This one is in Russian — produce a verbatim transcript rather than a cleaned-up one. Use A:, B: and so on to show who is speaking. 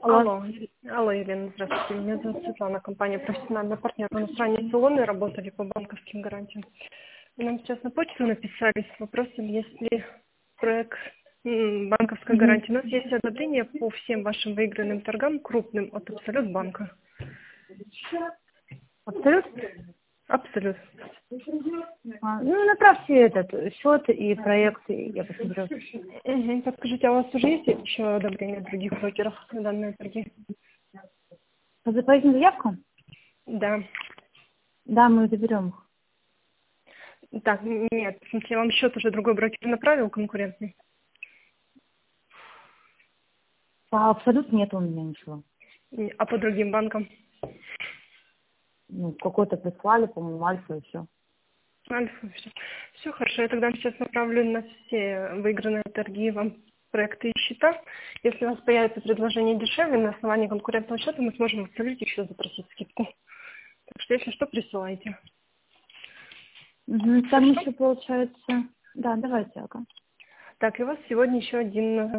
A: Алло.
B: Алло, алло, Елена, здравствуйте. Меня зовут Светлана, компания «Профессиональный партнер». У нас ранее салоны работали по банковским гарантиям. Вы нам сейчас на почту написали с вопросом, есть ли проект м, банковской
A: Мгм.
B: гарантии. У нас есть одобрение по всем вашим выигранным торгам крупным от Абсолют банка.
A: Абсолют?
B: Абсолют.
A: А, ну, направьте этот счет и проект, и я посмотрю.
B: Угу. Подскажите, а у вас уже есть еще одобрение других брокеров на данные торги?
A: По заполнительным заявкам?
B: Да.
A: Да, мы заберем их.
B: Так, нет, в смысле, вам счет уже другой брокер направил, конкурентный?
A: По абсолют нет у меня ничего.
B: И- А по другим банкам?
A: Ну, какой-то прислали, по-моему, альфа и все.
B: Альфа, все. Все хорошо, я тогда сейчас направлю на все выигранные торги вам проекты и счета. Если у вас появится предложение дешевле, на основании конкурентного счета мы сможем в Абсолюте еще запросить скидку. Так что, если что, присылайте.
A: Угу. Там
B: Хорошо?
A: еще получается... Да, давайте, ага.
B: Так, и у вас сегодня еще один